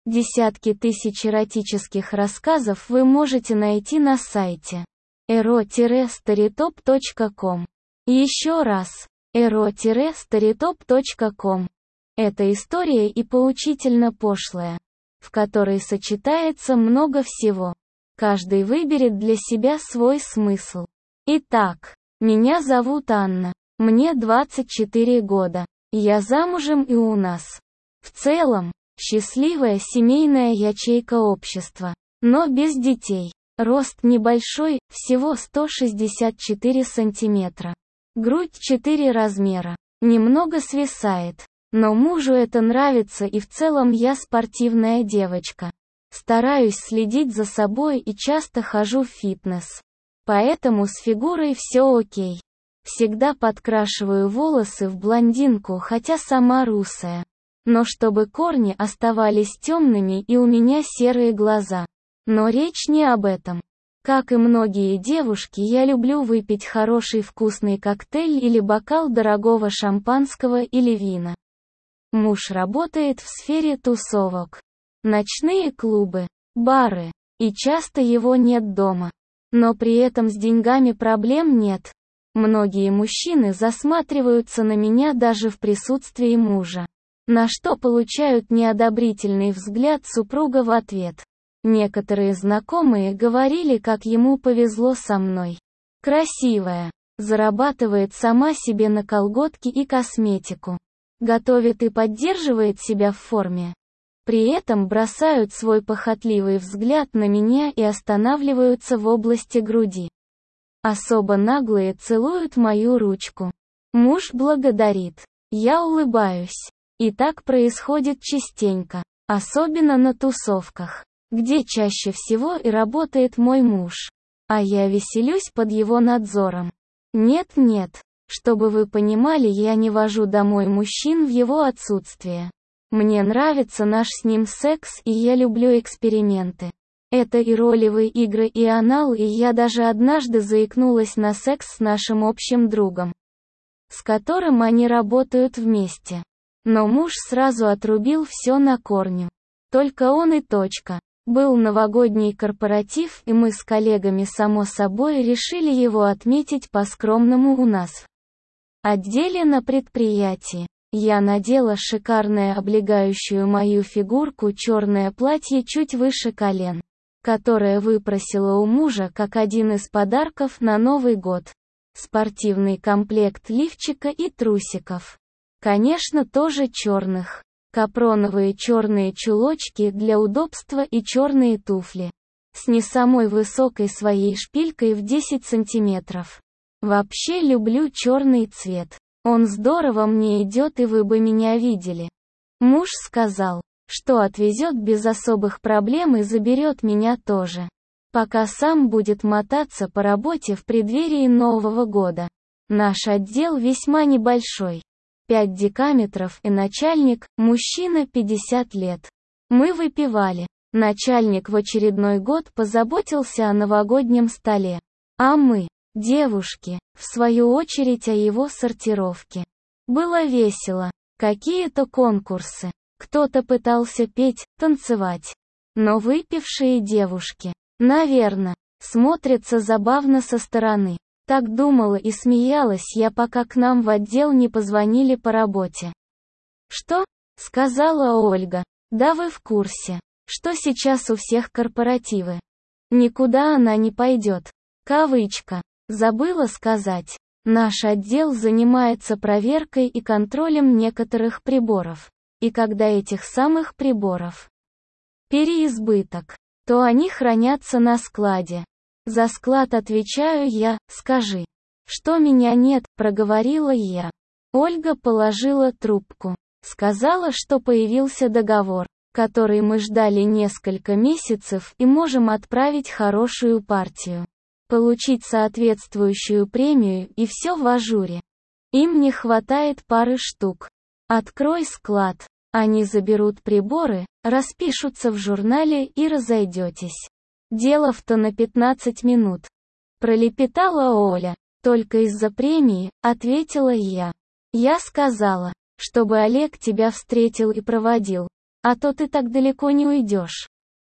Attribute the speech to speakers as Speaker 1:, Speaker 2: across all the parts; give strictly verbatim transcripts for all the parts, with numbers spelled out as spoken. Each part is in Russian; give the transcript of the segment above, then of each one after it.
Speaker 1: Десятки тысяч эротических рассказов вы можете найти на сайте эро старитоп точка ком. Еще раз, эро старитоп точка ком. Это история и поучительно пошлая, в которой сочетается много всего. Каждый выберет для себя свой смысл. Итак, меня зовут Анна. Мне двадцать четыре года. Я замужем и у нас в целом счастливая семейная ячейка общества, но без детей. Рост небольшой, всего сто шестьдесят четыре сантиметра. Грудь четыре размера. Немного свисает. Но мужу это нравится, и в целом я спортивная девочка. Стараюсь следить за собой и часто хожу в фитнес. Поэтому с фигурой все окей. Всегда подкрашиваю волосы в блондинку, хотя сама русая. Но чтобы корни оставались темными, и у меня серые глаза. Но речь не об этом. Как и многие девушки, я люблю выпить хороший вкусный коктейль или бокал дорогого шампанского или вина. Муж работает в сфере тусовок. Ночные клубы, бары. И часто его нет дома. Но при этом с деньгами проблем нет. Многие мужчины засматриваются на меня даже в присутствии мужа. На что получают неодобрительный взгляд супруга в ответ. Некоторые знакомые говорили, как ему повезло со мной. Красивая. Зарабатывает сама себе на колготки и косметику. Готовит и поддерживает себя в форме. При этом бросают свой похотливый взгляд на меня и останавливаются в области груди. Особо наглые целуют мою ручку. Муж благодарит. Я улыбаюсь. И так происходит частенько. Особенно на тусовках, где чаще всего и работает мой муж. А я веселюсь под его надзором. Нет-нет, чтобы вы понимали, я не вожу домой мужчин в его отсутствие. Мне нравится наш с ним секс, и я люблю эксперименты. Это и ролевые игры, и анал, и я даже однажды заикнулась на секс с нашим общим другом, с которым они работают вместе. Но муж сразу отрубил все на корню. Только он и точка. Был новогодний корпоратив, и мы с коллегами само собой решили его отметить по-скромному у нас в отделе на предприятии. Я надела шикарное облегающую мою фигурку черное платье чуть выше колен, которое выпросила у мужа как один из подарков на Новый год. Спортивный комплект лифчика и трусиков. Конечно, тоже черных. Капроновые черные чулочки для удобства и черные туфли. С не самой высокой своей шпилькой в десять сантиметров. Вообще люблю черный цвет. Он здорово мне идет, и вы бы меня видели. Муж сказал, что отвезет без особых проблем и заберет меня тоже. Пока сам будет мотаться по работе в преддверии Нового года. Наш отдел весьма небольшой. пять декаметров и начальник, мужчина пятьдесят лет. Мы выпивали. Начальник в очередной год позаботился о новогоднем столе. А мы, девушки, в свою очередь о его сортировке. Было весело. Какие-то конкурсы. Кто-то пытался петь, танцевать. Но выпившие девушки, наверное, смотрятся забавно со стороны. Так думала и смеялась я, пока к нам в отдел не позвонили по работе. «Что?» — сказала Ольга. «Да вы в курсе, что сейчас у всех корпоративы. Никуда она не пойдет». Кавычка. Забыла сказать. Наш отдел занимается проверкой и контролем некоторых приборов. И когда этих самых приборов переизбыток, то они хранятся на складе. За склад отвечаю я. Скажи, что меня нет, проговорила я. Ольга положила трубку. Сказала, что появился договор, который мы ждали несколько месяцев, и можем отправить хорошую партию. Получить соответствующую премию, и все в ажуре. Им не хватает пары штук. Открой склад. Они заберут приборы, распишутся в журнале и разойдетесь. Делов-то на пятнадцать минут. Пролепетала Оля. Только из-за премии, ответила я. Я сказала, чтобы Олег тебя встретил и проводил. А то ты так далеко не уйдешь.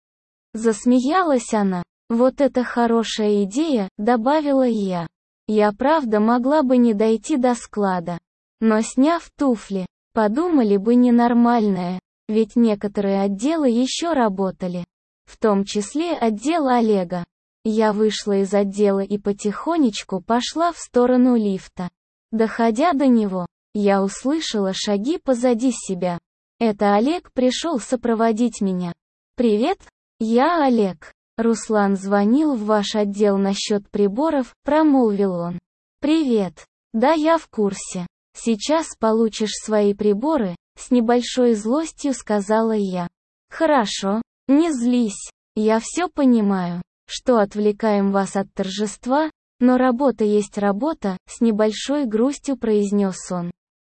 Speaker 1: Засмеялась она. Вот это хорошая идея, добавила я. Я правда могла бы не дойти до склада. Но сняв туфли, подумали бы ненормальное, ведь некоторые отделы еще работали. В том числе отдел Олега. Я вышла из отдела и потихонечку пошла в сторону лифта. Доходя до него, я услышала шаги позади себя. Это Олег пришел сопроводить меня. «Привет, я Олег. Руслан звонил в ваш отдел насчет приборов», — промолвил он. «Привет. Да, я в курсе. Сейчас получишь свои приборы», — с небольшой злостью сказала я. «Хорошо, не злись. Я все понимаю, что отвлекаем вас от торжества, но работа есть работа», — с небольшой грустью произнес он.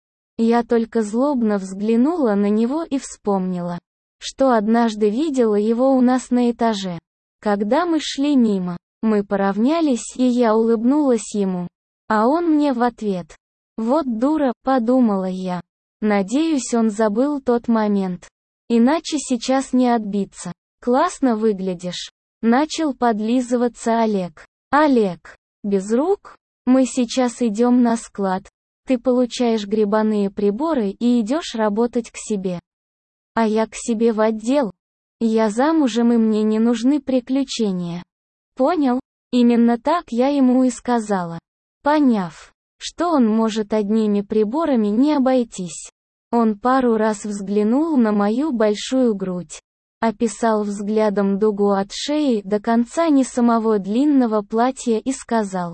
Speaker 1: Я только злобно взглянула на него и вспомнила, что однажды видела его у нас на этаже. Когда мы шли мимо, мы поравнялись, и я улыбнулась ему. А он мне в ответ. «Вот дура», — подумала я. Надеюсь, он забыл тот момент. Иначе сейчас не отбиться. «Классно выглядишь». Начал подлизываться Олег. «Олег, без рук? Мы сейчас идем на склад. Ты получаешь грибаные приборы и идешь работать к себе. А я к себе в отдел. Я замужем, и мне не нужны приключения». Понял? Именно так я ему и сказала. Поняв, что он может одними приборами не обойтись, он пару раз взглянул на мою большую грудь, описал взглядом дугу от шеи до конца не самого длинного платья и сказал: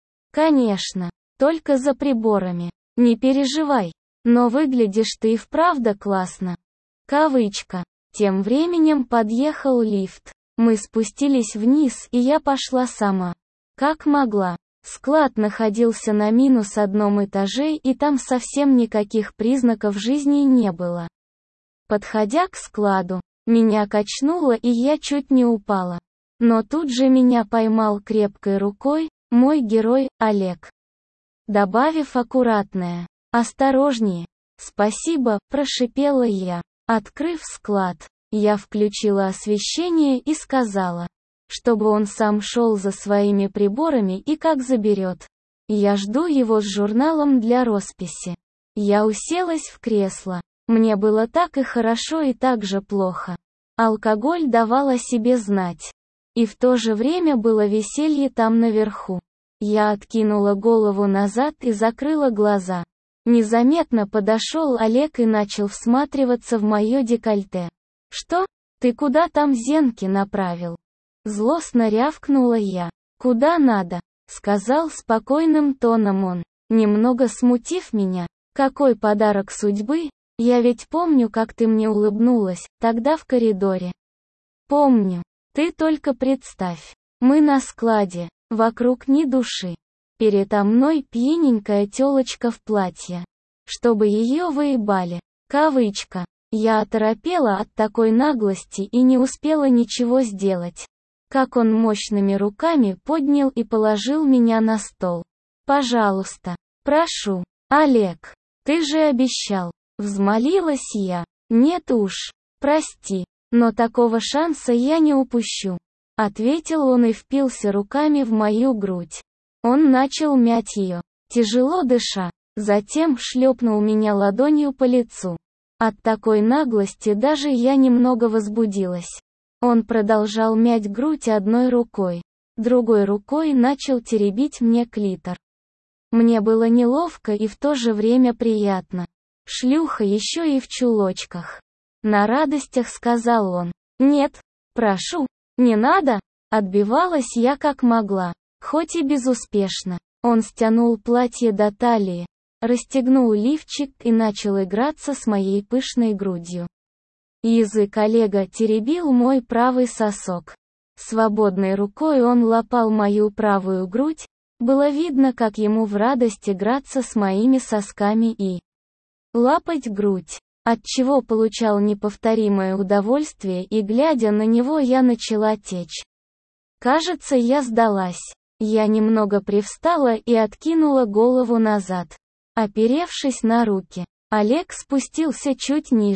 Speaker 1: «Конечно, только за приборами. Не переживай, но выглядишь ты и вправду классно». Кавычка. Тем временем подъехал лифт. Мы спустились вниз, и я пошла сама. Как могла. Склад находился на минус одном этаже, и там совсем никаких признаков жизни не было. Подходя к складу, меня качнуло, и я чуть не упала. Но тут же меня поймал крепкой рукой мой герой, Олег. Добавив аккуратное: «Осторожнее». «Спасибо», — прошипела я. Открыв склад, я включила освещение и сказала, чтобы он сам шел за своими приборами и как заберет. Я жду его с журналом для росписи. Я уселась в кресло. Мне было так и хорошо, и так же плохо. Алкоголь давал о себе знать. И в то же время было веселье там наверху. Я откинула голову назад и закрыла глаза. Незаметно подошел Олег и начал всматриваться в мое декольте. «Что? Ты куда там зенки направил?» Злостно рявкнула я. «Куда надо?» — сказал спокойным тоном он, немного смутив меня. «Какой подарок судьбы? Я ведь помню, как ты мне улыбнулась, тогда в коридоре». «Помню. Ты только представь. Мы на складе, вокруг ни души. Передо мной пьяненькая тёлочка в платье. Чтобы ее выебали». Кавычка. Я оторопела от такой наглости и не успела ничего сделать. Как он мощными руками поднял и положил меня на стол. «Пожалуйста. Прошу. Олег. Ты же обещал». Взмолилась я. «Нет уж. Прости. Но такого шанса я не упущу», — ответил он и впился руками в мою грудь. Он начал мять ее, тяжело дыша, затем шлепнул меня ладонью по лицу. От такой наглости даже я немного возбудилась. Он продолжал мять грудь одной рукой, другой рукой начал теребить мне клитор. Мне было неловко и в то же время приятно. Шлюха еще и в чулочках. На радостях сказал он. «Нет, прошу, не надо», — отбивалась я как могла. Хоть и безуспешно. Он стянул платье до талии, расстегнул лифчик и начал играться с моей пышной грудью. Язык Олега теребил мой правый сосок. Свободной рукой он лапал мою правую грудь, было видно, как ему в радость играться с моими сосками и лапать грудь, отчего получал неповторимое удовольствие, и глядя на него я начала течь. Кажется, я сдалась. Я немного привстала и откинула голову назад, оперевшись на руки. Олег спустился чуть ниже.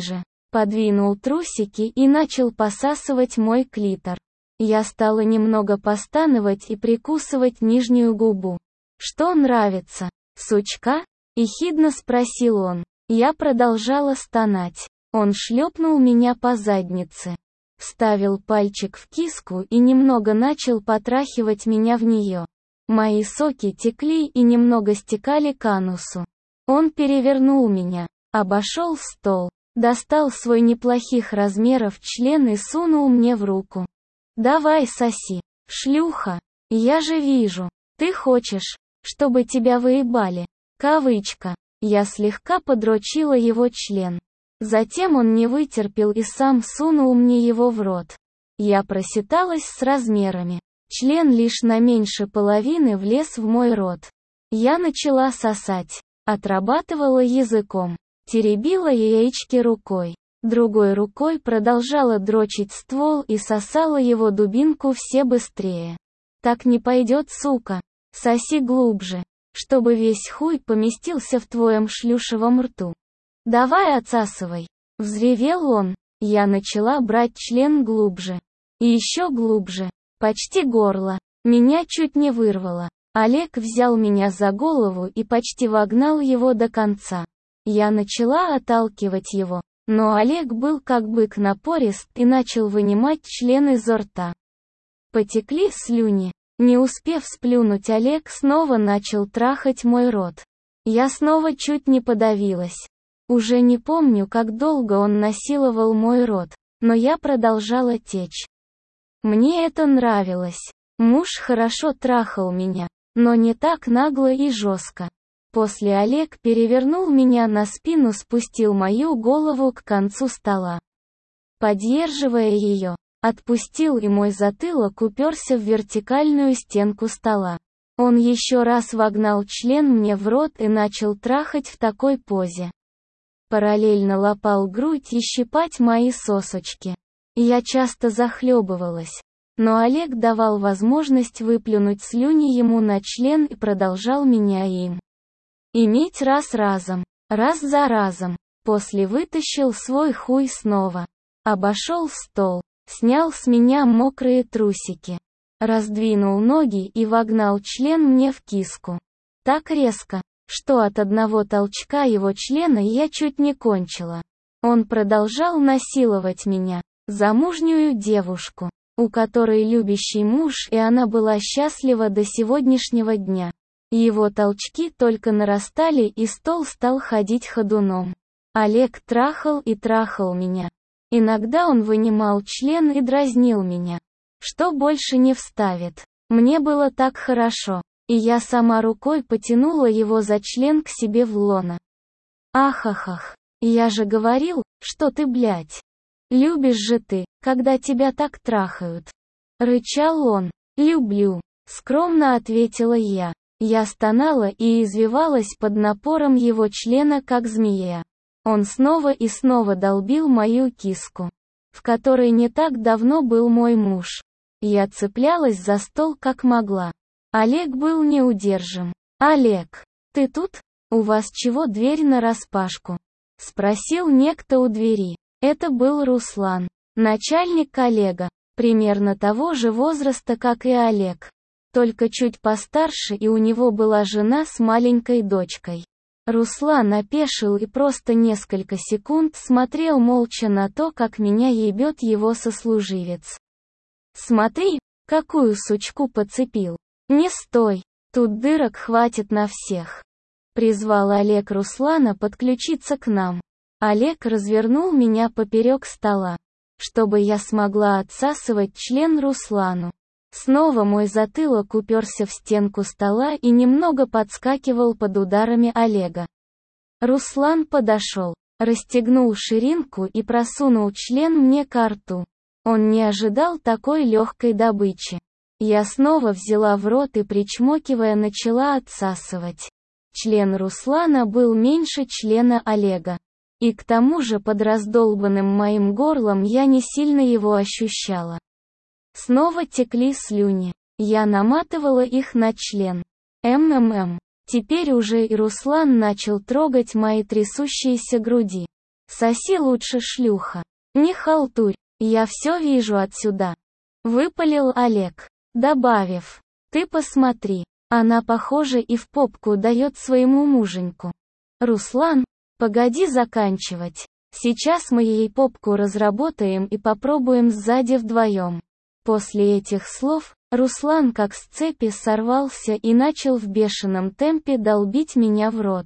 Speaker 1: подвинул трусики и начал посасывать мой клитор. Я стала немного постановать и прикусывать нижнюю губу. «Что нравится, сучка?» — ехидно спросил он. Я продолжала стонать. Он шлепнул меня по заднице. Вставил пальчик в киску и немного начал потрахивать меня в нее. Мои соки текли и немного стекали к анусу. Он перевернул меня, обошел стол, достал свой неплохих размеров член и сунул мне в руку. «Давай соси, шлюха, я же вижу, ты хочешь, чтобы тебя выебали». Кавычка. Я слегка подрочила его член. Затем он не вытерпел и сам сунул мне его в рот. Я просчиталась с размерами. Член лишь на меньше половины влез в мой рот. Я начала сосать, отрабатывала языком, теребила яички рукой. Другой рукой продолжала дрочить ствол и сосала его дубинку все быстрее. «Так не пойдет, сука. Соси глубже, чтобы весь хуй поместился в твоем шлюшевом рту. Давай отсасывай!» Взревел он. Я начала брать член глубже. И еще глубже. Почти горло. Меня чуть не вырвало. Олег взял меня за голову и почти вогнал его до конца. Я начала отталкивать его, но Олег был как бык напорист и начал вынимать член изо рта. Потекли слюни. Не успев сплюнуть, Олег снова начал трахать мой рот. Я снова чуть не подавилась. Уже не помню, как долго он насиловал мой рот, но я продолжала течь. Мне это нравилось. Муж хорошо трахал меня, но не так нагло и жестко. После Олег перевернул меня на спину, спустил мою голову к концу стола. Поддерживая ее, отпустил, и мой затылок уперся в вертикальную стенку стола. Он еще раз вогнал член мне в рот и начал трахать в такой позе. Параллельно лапал грудь и щипать мои сосочки. Я часто захлебывалась. Но Олег давал возможность выплюнуть слюни ему на член и продолжал меня им иметь раз разом, раз за разом. После вытащил свой хуй снова. Обошел стол, снял с меня мокрые трусики. Раздвинул ноги и вогнал член мне в киску. Так резко, что от одного толчка его члена я чуть не кончила. Он продолжал насиловать меня, замужнюю девушку, у которой любящий муж, и она была счастлива до сегодняшнего дня. Его толчки только нарастали, и стол стал ходить ходуном. Олег трахал и трахал меня. Иногда он вынимал член и дразнил меня. Что больше не вставит. Мне было так хорошо. И я сама рукой потянула его за член к себе в лоно. Ахахах. Я же говорил, что ты, блядь, любишь же ты, когда тебя так трахают. Рычал он. Люблю. Скромно ответила я. Я стонала и извивалась под напором его члена, как змея. Он снова и снова долбил мою киску, в которой не так давно был мой муж. Я цеплялась за стол как могла. Олег был неудержим. «Олег, ты тут? У вас чего дверь нараспашку?» — спросил некто у двери. Это был Руслан, начальник Олега, примерно того же возраста, как и Олег. Только чуть постарше, и у него была жена с маленькой дочкой. Руслан опешил и просто несколько секунд смотрел молча на то, как меня ебет его сослуживец. «Смотри, какую сучку подцепил. Не стой, тут дырок хватит на всех». Призвал Олег Руслана подключиться к нам. Олег развернул меня поперек стола, чтобы я смогла отсасывать член Руслану. Снова мой затылок уперся в стенку стола и немного подскакивал под ударами Олега. Руслан подошел, расстегнул ширинку и просунул член мне ко рту. Он не ожидал такой легкой добычи. Я снова взяла в рот и, причмокивая, начала отсасывать. Член Руслана был меньше члена Олега. И к тому же под раздолбанным моим горлом я не сильно его ощущала. Снова текли слюни. Я наматывала их на член. МММ. Теперь уже и Руслан начал трогать мои трясущиеся груди. Соси лучше, шлюха. Не халтурь, я все вижу отсюда. Выпалил Олег, добавив. Ты посмотри, она, похоже, и в попку дает своему муженьку. Руслан, погоди заканчивать. Сейчас мы ей попку разработаем и попробуем сзади вдвоем. После этих слов, Руслан как с цепи сорвался и начал в бешеном темпе долбить меня в рот.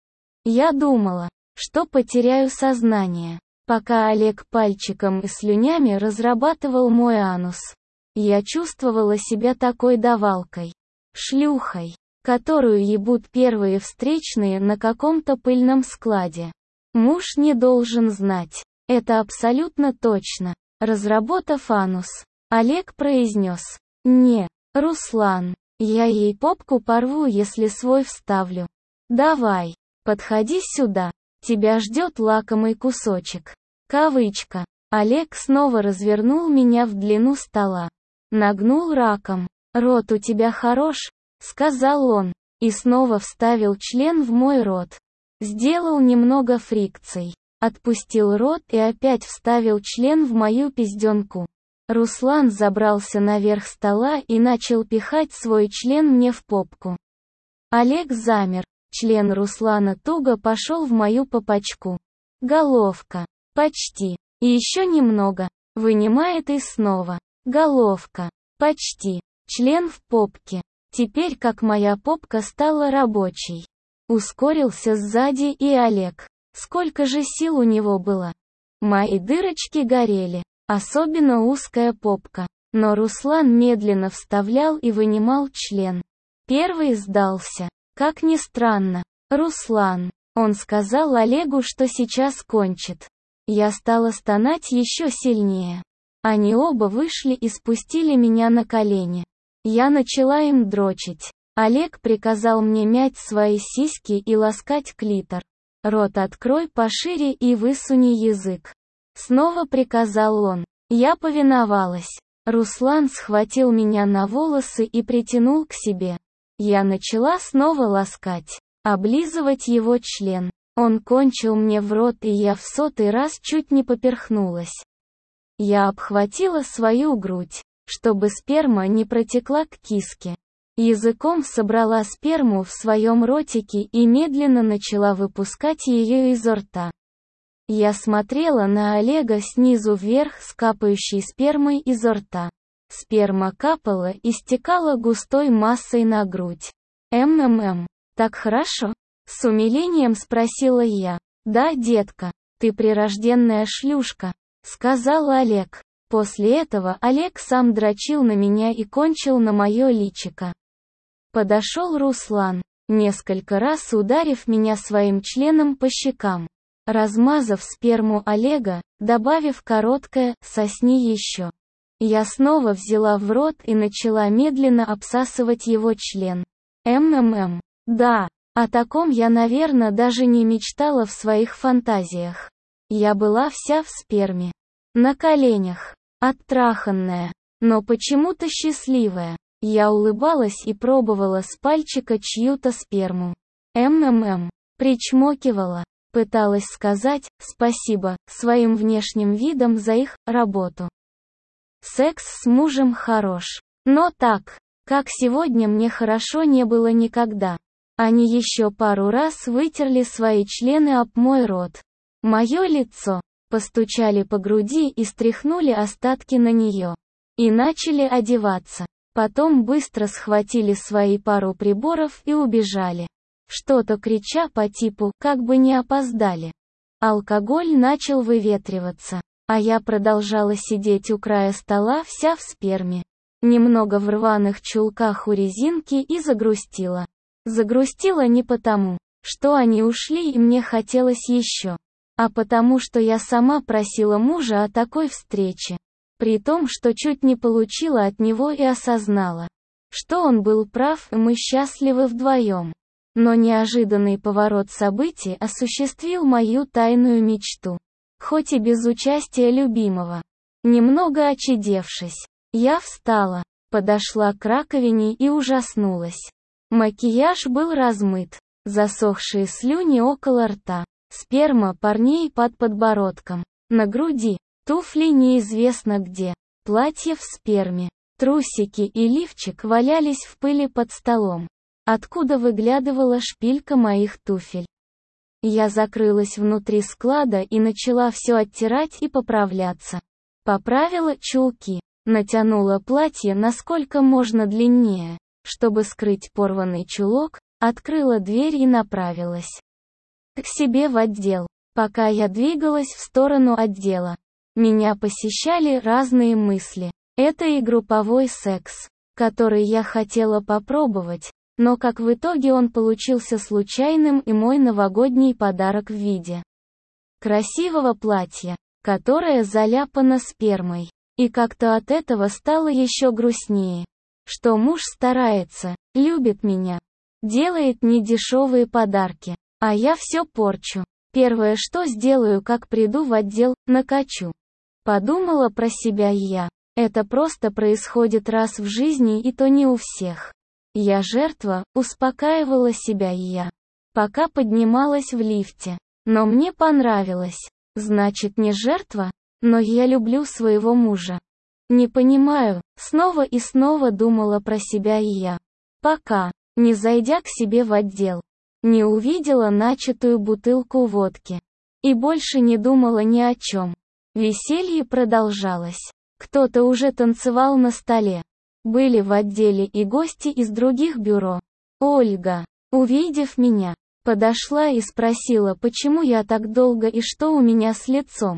Speaker 1: Я думала, что потеряю сознание, пока Олег пальчиком и слюнями разрабатывал мой анус. Я чувствовала себя такой давалкой, шлюхой, которую ебут первые встречные на каком-то пыльном складе. Муж не должен знать. Это абсолютно точно. Разработав анус, Олег произнес. Не, Руслан, я ей попку порву, если свой вставлю. Давай, подходи сюда. Тебя ждет лакомый кусочек. Кавычка. Олег снова развернул меня в длину стола. Нагнул раком. Рот у тебя хорош, сказал он, и снова вставил член в мой рот. Сделал немного фрикций, отпустил рот и опять вставил член в мою пизденку. Руслан забрался наверх стола и начал пихать свой член мне в попку. Олег замер, член Руслана туго пошел в мою попочку. Головка. Почти. И еще немного. Вынимает и снова. Головка. Почти. Член в попке. Теперь как моя попка стала рабочей. Ускорился сзади и Олег. Сколько же сил у него было. Мои дырочки горели, особенно узкая попка. Но Руслан медленно вставлял и вынимал член. Первый сдался. Как ни странно. Руслан. Он сказал Олегу, что сейчас кончит. Я стала стонать еще сильнее. Они оба вышли и спустили меня на колени. Я начала им дрочить. Олег приказал мне мять свои сиськи и ласкать клитор. Рот открой пошире и высуни язык. Снова приказал он. Я повиновалась. Руслан схватил меня на волосы и притянул к себе. Я начала снова ласкать, облизывать его член. Он кончил мне в рот, и я в сотый раз чуть не поперхнулась. Я обхватила свою грудь, чтобы сперма не протекла к киске. Языком собрала сперму в своем ротике и медленно начала выпускать ее изо рта. Я смотрела на Олега снизу вверх с капающей спермой изо рта. Сперма капала и стекала густой массой на грудь. «МММ, так хорошо?» С умилением спросила я. «Да, детка, ты прирожденная шлюшка», — сказал Олег. После этого Олег сам дрочил на меня и кончил на мое личико. Подошел Руслан, несколько раз ударив меня своим членом по щекам. Размазав сперму Олега, добавив короткое «сосни еще». Я снова взяла в рот и начала медленно обсасывать его член. МММ. Да, о таком я, наверное, даже не мечтала в своих фантазиях. Я была вся в сперме. На коленях. Оттраханная. Но почему-то счастливая. Я улыбалась и пробовала с пальчика чью-то сперму. МММ. Причмокивала. Пыталась сказать спасибо своим внешним видом за их работу. Секс с мужем хорош. Но так, как сегодня, мне хорошо не было никогда. Они еще пару раз вытерли свои члены об мой рот. Мое лицо. Постучали по груди и стряхнули остатки на нее. И начали одеваться. Потом быстро схватили свои пару приборов и убежали. Что-то крича по типу «как бы не опоздали». Алкоголь начал выветриваться. А я продолжала сидеть у края стола вся в сперме. Немного в рваных чулках у резинки и загрустила. Загрустила не потому, что они ушли и мне хотелось еще, а потому что я сама просила мужа о такой встрече. При том, что чуть не получила от него и осознала, что он был прав и мы счастливы вдвоем. Но неожиданный поворот событий осуществил мою тайную мечту. Хоть и без участия любимого. Немного очедевшись, я встала, подошла к раковине и ужаснулась. Макияж был размыт, засохшие слюни около рта. Сперма парней под подбородком. На груди. Туфли неизвестно где. Платье в сперме. Трусики и лифчик валялись в пыли под столом, откуда выглядывала шпилька моих туфель. Я закрылась внутри склада и начала все оттирать и поправляться. Поправила чулки, натянула платье насколько можно длиннее, чтобы скрыть порванный чулок, открыла дверь и направилась к себе в отдел. Пока я двигалась в сторону отдела, меня посещали разные мысли. Это и групповой секс, который я хотела попробовать, но как в итоге он получился случайным, и мой новогодний подарок в виде красивого платья, которое заляпано спермой. И как-то от этого стало еще грустнее, что муж старается, любит меня, делает недешевые подарки, а я все порчу. Первое, что сделаю, как приду в отдел, накачу. Подумала про себя я. Это просто происходит раз в жизни, и то не у всех. Я жертва, успокаивала себя я, пока поднималась в лифте. Но мне понравилось. Значит, не жертва, но я люблю своего мужа. Не понимаю, снова и снова думала про себя и я. Пока, не зайдя к себе в отдел, не увидела начатую бутылку водки. И больше не думала ни о чем. Веселье продолжалось. Кто-то уже танцевал на столе. Были в отделе и гости из других бюро. Ольга, увидев меня, подошла и спросила, почему я так долго и что у меня с лицом.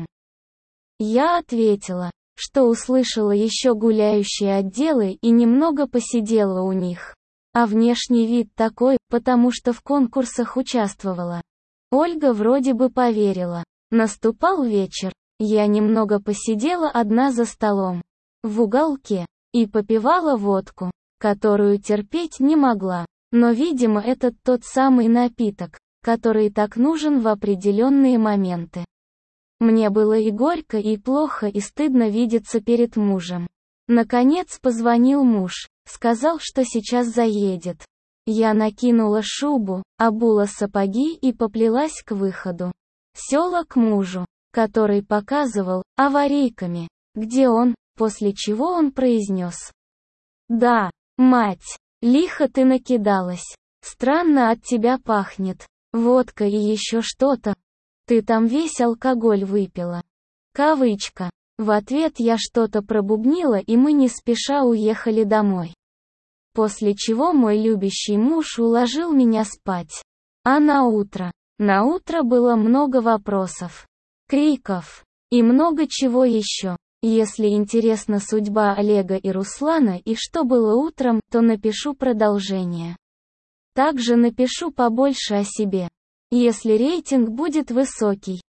Speaker 1: Я ответила, что услышала еще гуляющие отделы и немного посидела у них. А внешний вид такой, потому что в конкурсах участвовала. Ольга вроде бы поверила. Наступал вечер. Я немного посидела одна за столом, в уголке, и попивала водку, которую терпеть не могла. Но, видимо, это тот самый напиток, который так нужен в определенные моменты. Мне было и горько, и плохо, и стыдно видеться перед мужем. Наконец позвонил муж, сказал, что сейчас заедет. Я накинула шубу, обула сапоги и поплелась к выходу. Села к мужу, который показывал аварийками, где он, после чего он произнес: «Да, мать, лихо ты накидалась. Странно от тебя пахнет. Водка и еще что-то. Ты там весь алкоголь выпила». Кавычка. В ответ я что-то пробубнила, и мы не спеша уехали домой. После чего мой любящий муж уложил меня спать. А на утро, на утро было много вопросов, криков и много чего еще. Если интересна судьба Олега и Руслана и что было утром, то напишу продолжение. Также напишу побольше о себе. Если рейтинг будет высокий,